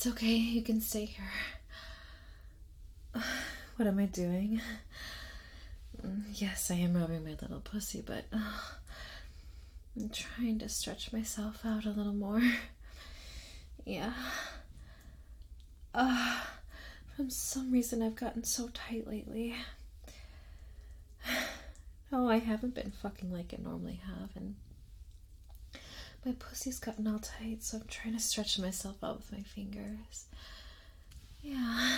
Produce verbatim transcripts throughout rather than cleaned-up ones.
it's okay. You can stay here. What am I doing? Yes, I am rubbing my little pussy, but uh, I'm trying to stretch myself out a little more. Yeah. Uh, from some reason, I've gotten so tight lately. No, I haven't been fucking like I normally have, and my pussy's gotten all tight, so I'm trying to stretch myself out with my fingers. Yeah.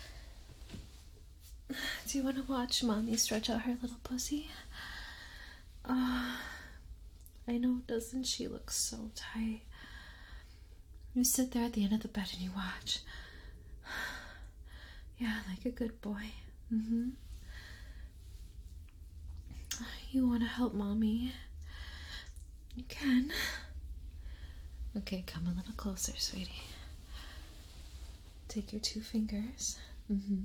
Do you want to watch Mommy stretch out her little pussy? Uh, I know, doesn't she look so tight? You sit there at the end of the bed and you watch. Yeah, like a good boy. Mm-hmm. You want to help Mommy? You can. Okay, come a little closer, sweetie. Take your two fingers. Mm-hmm.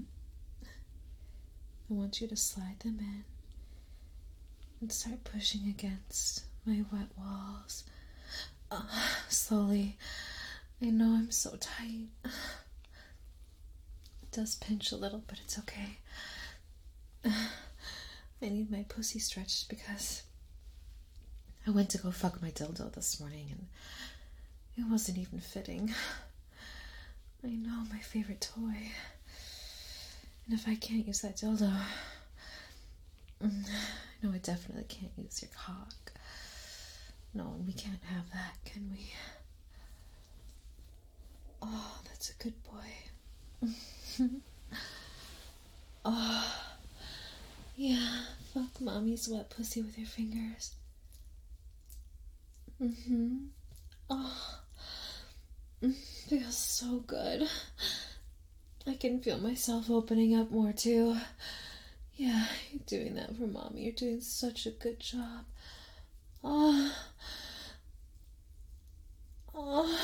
I want you to slide them in and start pushing against my wet walls. Uh, slowly. I know I'm so tight. It does pinch a little, but it's okay. I need my pussy stretched because I went to go fuck my dildo this morning and it wasn't even fitting. I know, my favorite toy. And if I can't use that dildo, no, I definitely can't use your cock. No, we can't have that, can we? Oh, that's a good boy. Oh, yeah, fuck Mommy's wet pussy with your fingers. Mm-hmm. Oh, feels so good. I can feel myself opening up more too. Yeah, you're doing that for Mommy. You're doing such a good job. Oh. Oh.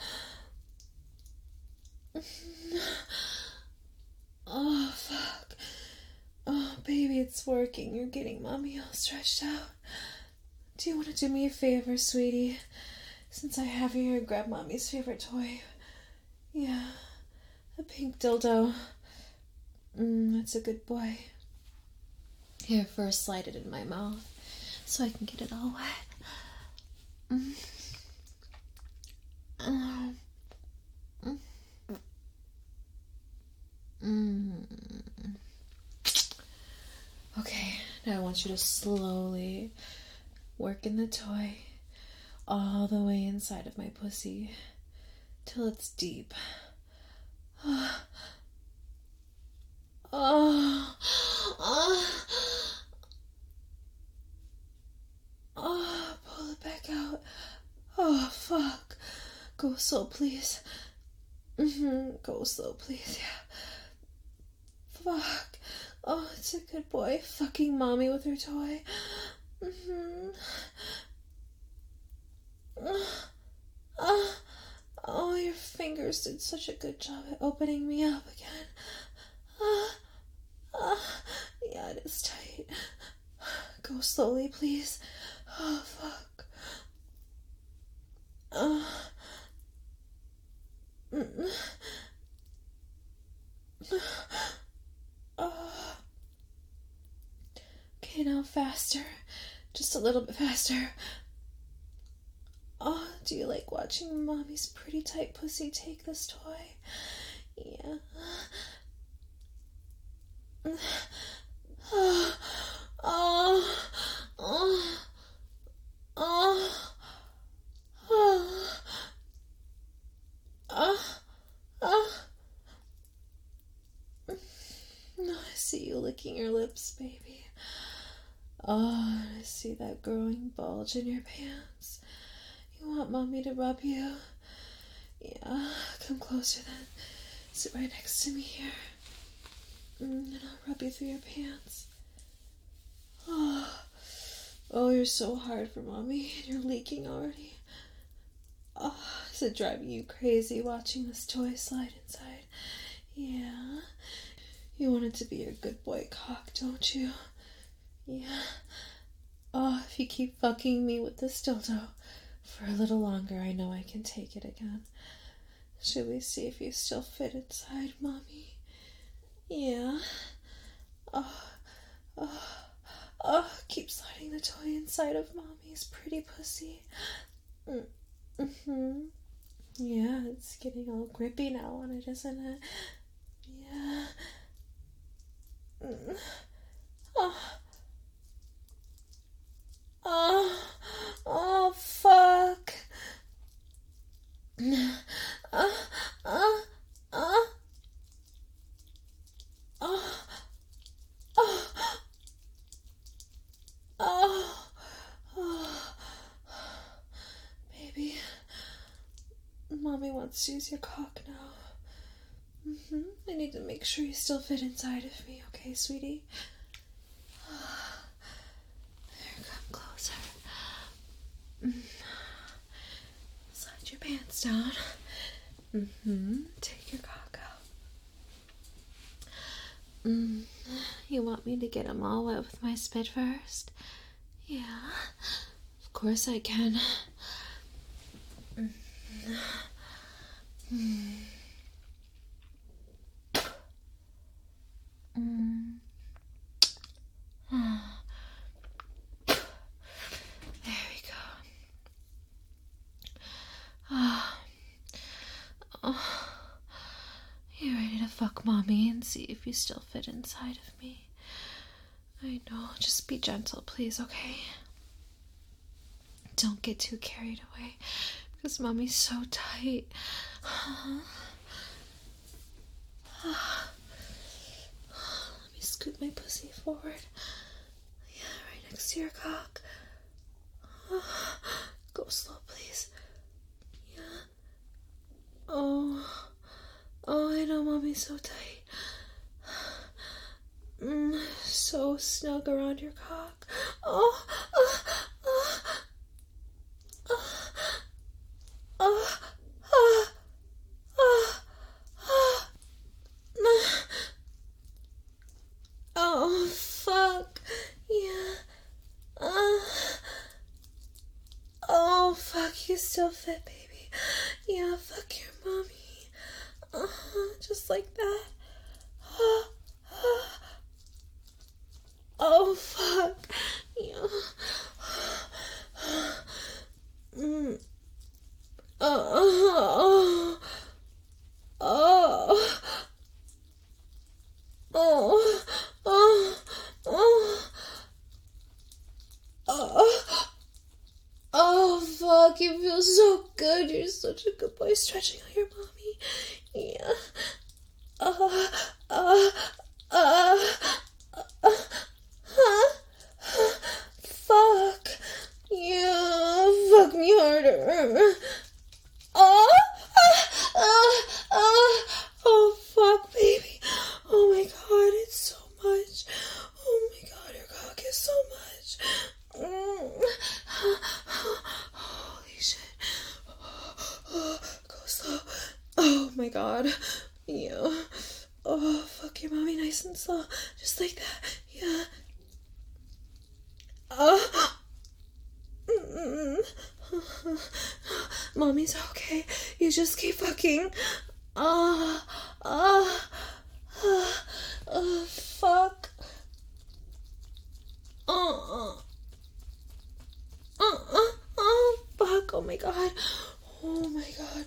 Oh, fuck. Oh, baby, it's working. You're getting Mommy all stretched out. Do you want to do me a favor, sweetie? Since I have you here, grab Mommy's favorite toy. Yeah. A pink dildo. Mm, that's a good boy. Here, first slide it in my mouth so I can get it all wet. Mm. Mm. Mm. Okay, now I want you to slowly work in the toy all the way inside of my pussy till it's deep. Oh, oh, oh, oh, pull it back out. Oh, fuck. Go slow, please. Mm-hmm. Go slow, please, yeah. Fuck. Oh, it's a good boy. Fucking Mommy with her toy. Mm-hmm. Oh, oh, your fingers did such a good job at opening me up again. Uh, uh, yeah, it is tight. Go slowly, please. Oh, fuck. Uh, mm, uh, okay, now faster. Just a little bit faster. Oh, do you like watching Mommy's pretty tight pussy take this toy? Yeah. Oh, oh, oh, oh, oh, oh, oh. I see you licking your lips, baby. Oh, I see that growing bulge in your pants. You want Mommy to rub you? Yeah, come closer then. Sit right next to me here. And I'll rub you through your pants. Oh, oh, you're so hard for Mommy. You're leaking already. Oh, is it driving you crazy watching this toy slide inside? Yeah. You want it to be your good boy cock, don't you? Yeah. Oh, if you keep fucking me with this dildo for a little longer, I know I can take it again. Should we see if you still fit inside, Mommy? Yeah. Oh, oh, oh, keep sliding the toy inside of Mommy's pretty pussy. Mm-hmm. Yeah, it's getting all grippy now on it, isn't it? Yeah. Mm. Oh. Oh. Oh, fuck. Uh, uh, uh, uh. Oh. Oh. Oh. Oh. Baby. Mommy wants to use your cock now. Mm-hmm. I need to make sure you still fit inside of me, okay, sweetie? There, come closer. Mm. Slide your pants down. Mm-hmm. Take your cock out. Mm. You want me to get them all wet with my spit first? Yeah. Of course I can. Mm. Mm. Mm. There we go. Oh. Oh. You ready to fuck Mommy and see if you still fit inside of me? I know. Just be gentle, please, okay? Don't get too carried away, because Mommy's so tight. Let me scoot my pussy forward. Yeah, right next to your cock. Go slow, please. Yeah. Oh. Oh, I know Mommy's so tight. Mm, so snug around your cock. Oh. Oh. Oh. Oh. Oh. Oh. Oh. Oh. Oh, fuck. Yeah. Uh. Oh, fuck. You still fit, baby. Yeah, fuck your Mommy. Uh-huh, just like that. Oh, oh. Oh, fuck. Yeah. Mm. Oh. Oh. Oh. Oh. Oh. Oh. Oh, fuck. You feel so good. You're such a good boy stretching out your Mommy. Yeah. Uh. Uh. Uh. Uh. Huh? Fuck. Yeah. Fuck me harder. Oh. Uh. Uh. Uh. Oh, fuck, baby. Oh, my God. It's so much. Oh, my God. Your cock is so much. Mm. Holy shit. Oh, go slow. Oh, my God. Yeah. Oh, fuck your Mommy nice and slow. Just like that. Yeah. Oh. Mm-mm. Mommy's okay. You just keep fucking. Oh. Oh. Oh. Oh, fuck. Oh. Oh. Oh. Oh, fuck. Oh, my God. Oh, my God.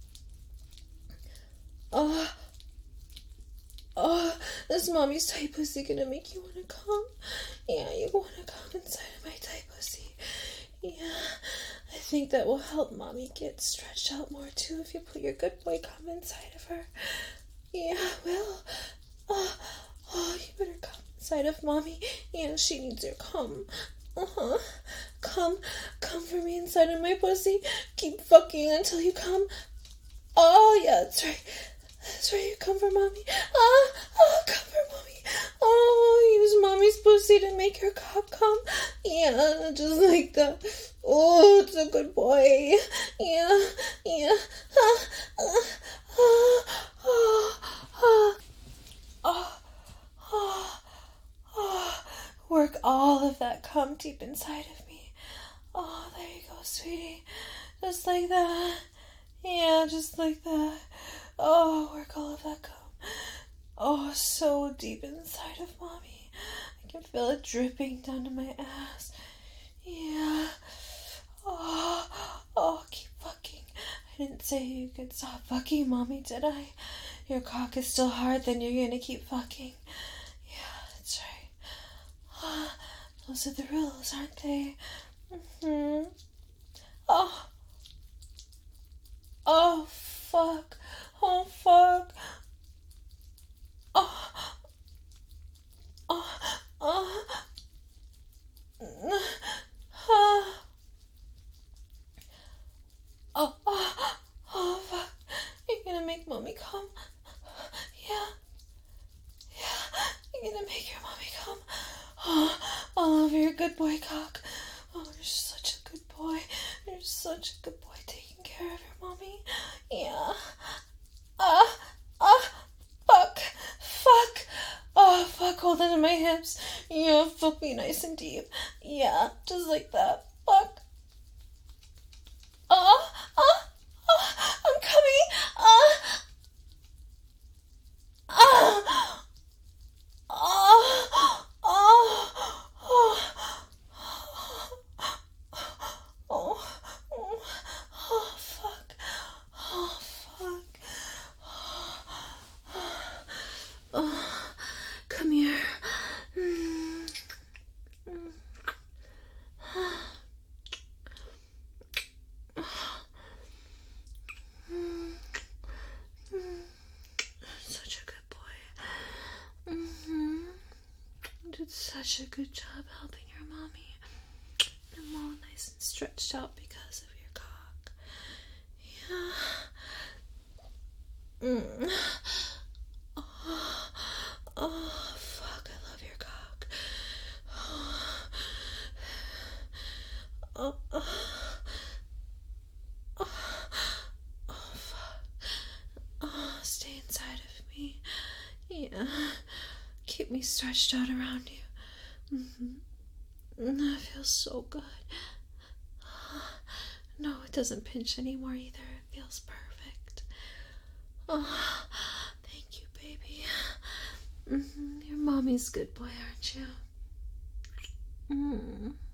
Oh. Oh, this Mommy's tight pussy gonna make you wanna come? Yeah, you wanna come inside of my tight pussy. Yeah, I think that will help Mommy get stretched out more too if you put your good boy cum inside of her. Yeah, well, oh, oh, you better come inside of Mommy. Yeah, she needs your cum. Uh-huh. Come, come for me inside of my pussy. Keep fucking until you come. Oh, yeah, that's right. That's right, you come for Mommy. Ah, oh, come for Mommy. Oh, use Mommy's pussy to make her cock come. Yeah, just like that. Oh, it's a good boy. Yeah, yeah. Ah, ah, ah, ah, ah. Oh, oh, oh. Work all of that cum deep inside of me. Oh, there you go, sweetie. Just like that. Yeah, just like that. Oh, where'd all of that come? Oh, so deep inside of mommy. I can feel it dripping down to my ass. Yeah. Oh, oh, keep fucking. I didn't say you could stop fucking, mommy, did I? Your cock is still hard, then you're gonna keep fucking. Yeah, that's right. Those are the rules, aren't they? Mm-hmm. Oh. Oh, fuck. Oh, fuck. Oh. Oh. Oh. Oh. Oh. Oh. Oh, fuck. You're gonna make mommy come. Yeah. Yeah. You're gonna make your mommy come. Oh, all over your good boy cock. Oh, you're such a good boy. You're such a good boy taking care of your mommy. Yeah. Ah. Ah. Fuck. Fuck. Oh, fuck. Hold on to my hips. Yeah, fuck me nice and deep. Yeah, just like that. Fuck. Oh. Oh. Oh. I'm coming. Ah. Ah. Oh. Oh. Oh. Oh, oh, oh, fuck. Oh, fuck. Oh, come here. Mm. Mm. Mm. Mm. Such a good boy. Mm-hmm. You did such a good job helping your mommy. I'm all nice and stretched out because of your cock. Yeah. Mm. Oh, oh, fuck, I love your cock. Oh, oh, oh, oh, oh, fuck. Oh, stay inside of me. Yeah. Keep me stretched out around you. Mm-hmm. That feels so good. No, it doesn't pinch anymore either. It feels perfect. Oh, thank you, baby. Mm-hmm. You're mommy's good boy, aren't you? Mm.